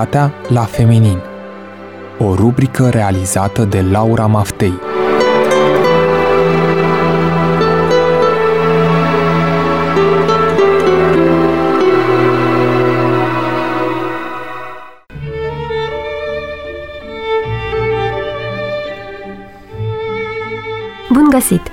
sexualitatea la feminin. O rubrică realizată de Laura Maftei. Bun găsit!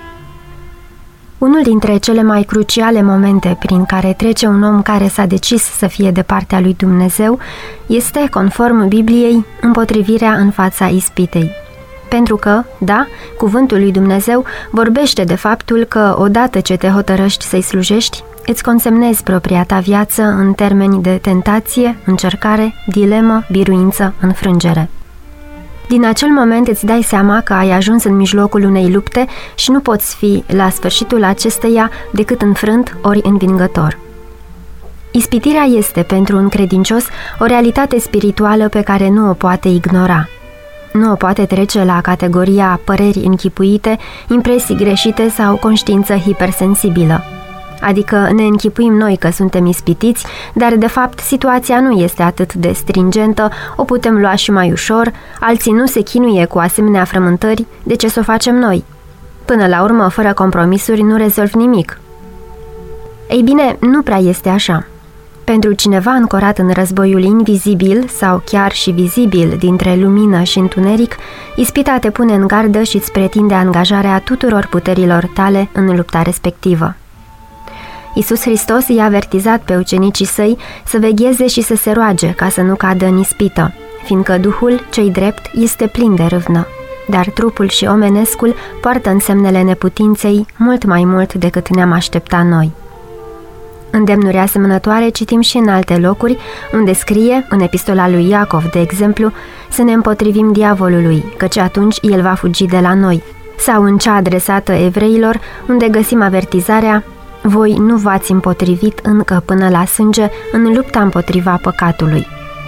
Unul dintre cele mai cruciale momente prin care trece un om care s-a decis să fie de partea lui Dumnezeu este, conform Bibliei, împotrivirea în fața ispitei. Pentru că, da, cuvântul lui Dumnezeu vorbește de faptul că odată ce te hotărăști să-i slujești, îți consemnezi propria ta viață în termeni de tentație, încercare, dilemă, biruință, înfrângere. Din acel moment îți dai seama că ai ajuns în mijlocul unei lupte și nu poți fi, la sfârșitul acesteia, decât înfrânt ori învingător. Ispitirea este, pentru un credincios, o realitate spirituală pe care nu o poate ignora. Nu o poate trece la categoria păreri închipuite, impresii greșite sau conștiință hipersensibilă. Adică ne închipuim noi că suntem ispitiți, dar de fapt situația nu este atât de stringentă, o putem lua și mai ușor, alții nu se chinuie cu asemenea frământări, de ce să o facem noi? Până la urmă, fără compromisuri, nu rezolv nimic. Ei bine, nu prea este așa. Pentru cineva ancorat în războiul invizibil sau chiar și vizibil dintre lumină și întuneric, ispita te pune în gardă și îți pretinde angajarea tuturor puterilor tale în lupta respectivă. Iisus Hristos i-a avertizat pe ucenicii săi să vegheze și să se roage ca să nu cadă în ispită, fiindcă Duhul cei drept este plin de râvnă, dar trupul și omenescul poartă însemnele neputinței mult mai mult decât ne-am aștepta noi. Îndemnuri asemănătoare citim și în alte locuri, unde scrie, în epistola lui Iacov, de exemplu, să ne împotrivim diavolului, căci atunci el va fugi de la noi, sau în cea adresată evreilor, unde găsim avertizarea: voi nu v-ați împotrivit încă până la sânge în lupta împotriva păcatului.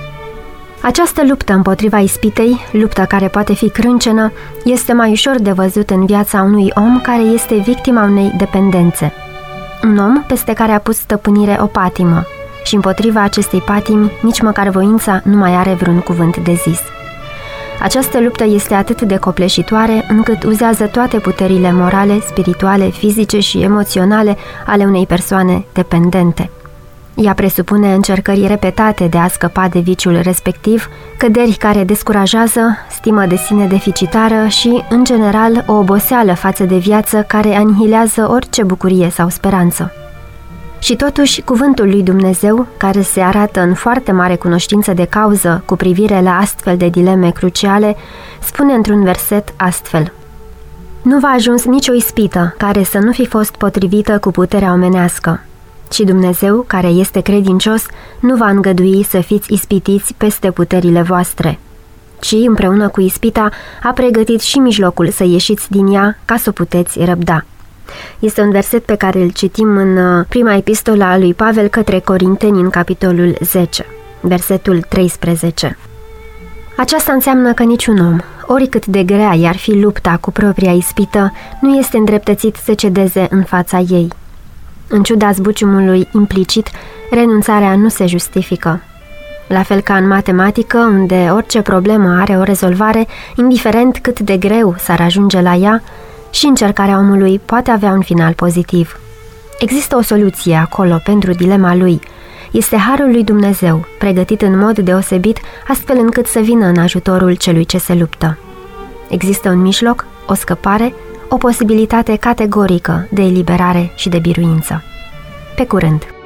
Această luptă împotriva ispitei, luptă care poate fi crâncenă, este mai ușor de văzut în viața unui om care este victima unei dependențe. Un om peste care a pus stăpânire o patimă și împotriva acestei patimi nici măcar voința nu mai are vreun cuvânt de zis. Această luptă este atât de copleșitoare încât uzează toate puterile morale, spirituale, fizice și emoționale ale unei persoane dependente. Ea presupune încercări repetate de a scăpa de viciul respectiv, căderi care descurajează, stimă de sine deficitară și, în general, o oboseală față de viață care anihilează orice bucurie sau speranță. Și totuși, cuvântul lui Dumnezeu, care se arată în foarte mare cunoștință de cauză cu privire la astfel de dileme cruciale, spune într-un verset astfel: nu v-a ajuns nicio ispită care să nu fi fost potrivită cu puterea omenească. Și Dumnezeu, care este credincios, nu va îngădui să fiți ispitiți peste puterile voastre, ci, împreună cu ispita, a pregătit și mijlocul să ieșiți din ea ca să o puteți răbda. Este un verset pe care îl citim în prima epistolă a lui Pavel către Corinteni, în capitolul 10, versetul 13. Aceasta înseamnă că niciun om, oricât de grea i-ar fi lupta cu propria ispită, nu este îndreptățit să cedeze în fața ei. În ciuda zbuciumului implicit, renunțarea nu se justifică. La fel ca în matematică, unde orice problemă are o rezolvare, indiferent cât de greu s-ar ajunge la ea, și încercarea omului poate avea un final pozitiv. Există o soluție acolo pentru dilema lui. Este harul lui Dumnezeu, pregătit în mod deosebit, astfel încât să vină în ajutorul celui ce se luptă. Există un mijloc, o scăpare, o posibilitate categorică de eliberare și de biruință. Pe curând!